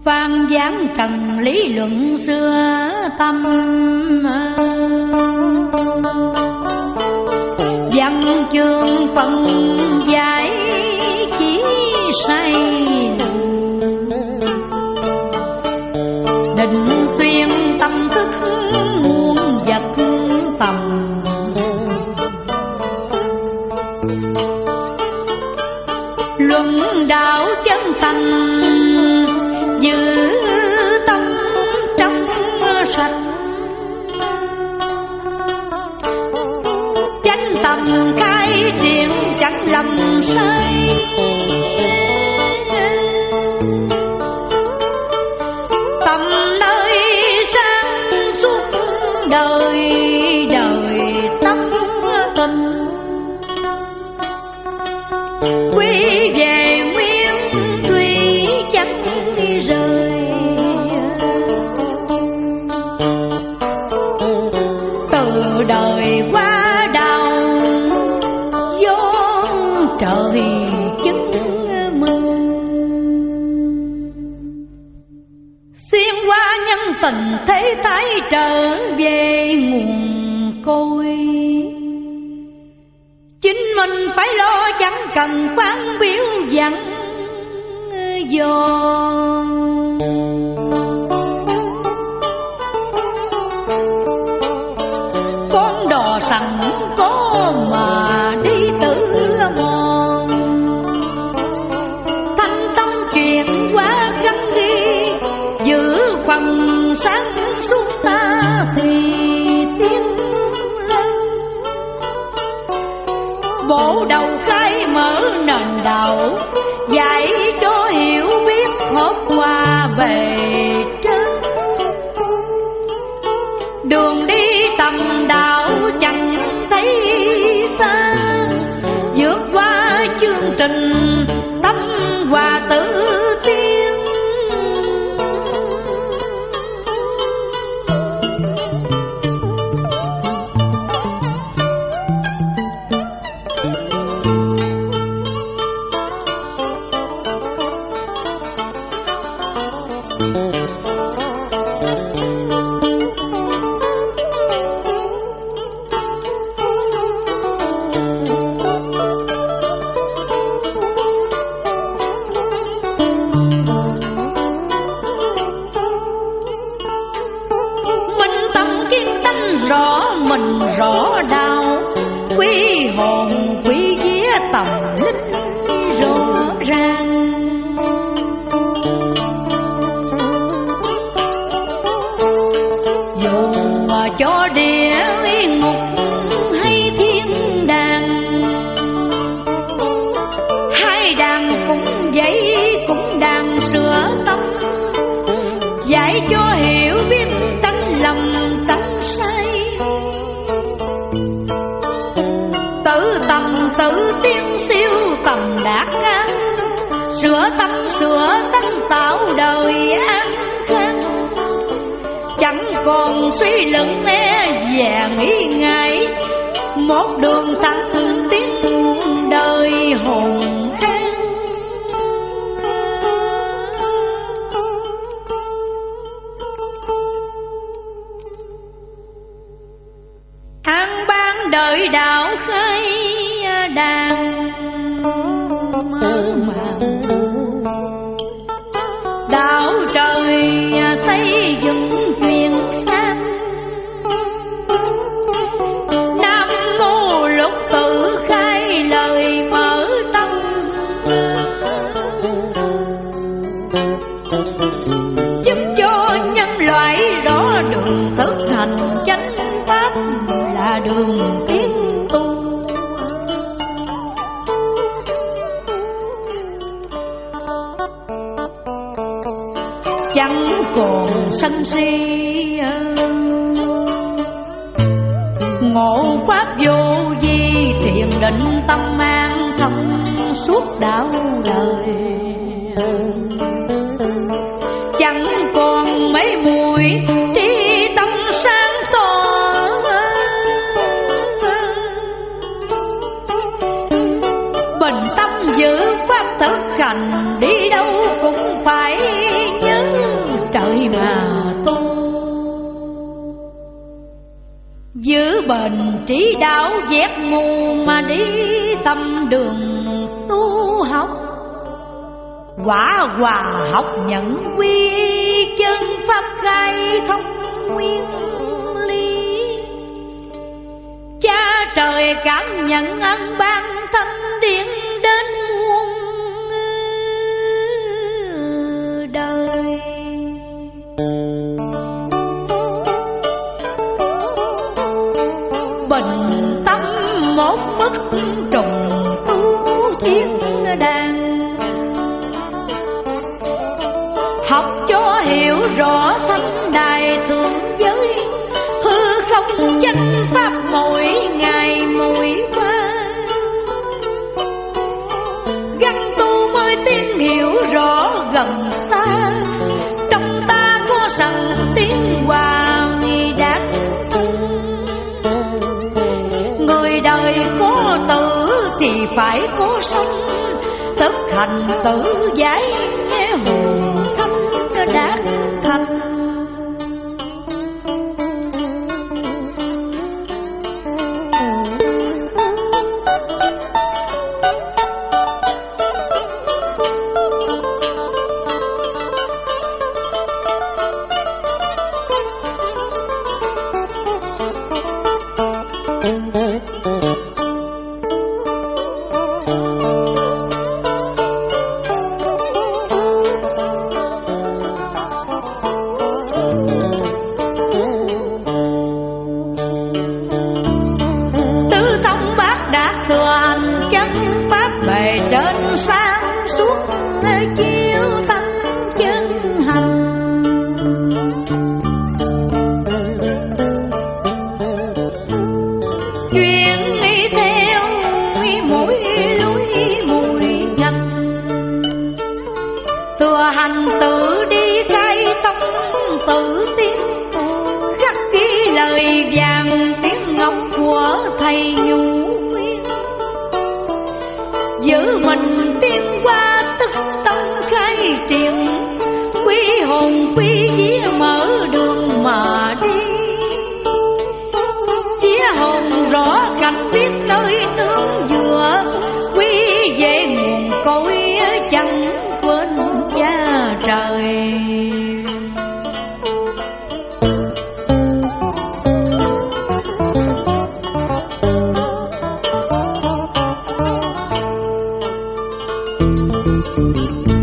Phan giảng trần lý luận xưa tâm, văn chương phân giải chỉ sai định xuyên tâm thức muôn vật tầm. Luận đạo chân thành giữ tâm trong sạch, chánh tâm khai triển chẳng lầm sai. Tâm nơi sáng suốt đời đời tâm tình, quy về nguyên thủy chẳng rời. Từ đời qua đạo vô trời chứng minh, xuyên qua nhân tình thế thái trở về nguồn cội. Chính mình phải lo chẳng cần quán biểu dặn dò. Con đò sẵn có mà đi tự mòn, thanh tâm chuyện quá gắn ghi giữ phần sáng suốt ta thì tiến lên. Bộ đầu khai mở nền đạo, dạy cho hiểu biết thoát qua bề trên. Đường đi tầm đạo chẳng thấy xa, vượt qua chương trình tâm hòa tự tiên. Mình rõ đạo quý hồn quý vía tầm linh rõ ràng. Dù cho địa ngục hay thiên đàng, hai đàn cũng vậy cũng đang sửa tâm, dạy cho hiểu biết tánh lầm tánh sai. Tự tầm tự tiên siêu tầm đạt an, sửa tâm sửa tánh tạo đời an khang. Chẳng còn suy luận e dè nghĩ ngại, một đường thẳng tiến đời hồn an. An ban đời đạo khai đàn mơ màng, đạo trời xây dựng truyền sang. Nam mô lục tự khai lời mở tâm, giúp cho nhân loại rõ đường thực hành chánh pháp là đường tiến tu. Chẳng còn sân si ngộ pháp vô vi, thiền định tâm an thông suốt đạo đời. Chẳng còn mấy mùi trí tâm sáng tỏ, bình tâm giữ pháp thực hành, đi đâu cũng phải nhớ. bền trí đạo vét mù mà đi tâm đường tu học. Quả hòa học nhận quy chân pháp khai thông nguyên lý. Cha trời cảm nhận ân ban thanh điển đến muôn đời. Bình tâm một mức trùng tu thiên đàng. Học cho hiểu rõ thanh đài thượng giới, hư không chánh pháp mỗi ngày mỗi qua. Gắn tu mới tiên hiểu rõ gần xa, trong ta có sẵn tiến hòa đạt thân. Người đời có tử thì phải có sống, thực hành tự giải nghe hồn thanh đạt thành. Trên sáng suốt chiếu thanh chân hành, chuyên đi theo mỗi lối mùi ngành. Thừa hành tự đi khai tông tự tiến, khắc ghi lời vàng tiếng ngọc của thầy nhu khuyên. Giữ mình tiến qua tức tâm khai triển, quy hồn quy vía mở đường mà đi. Vía hồn rõ cảnh biết nơi nương dựa, quy về nguồn cội chẳng quên cha trời. Thank you.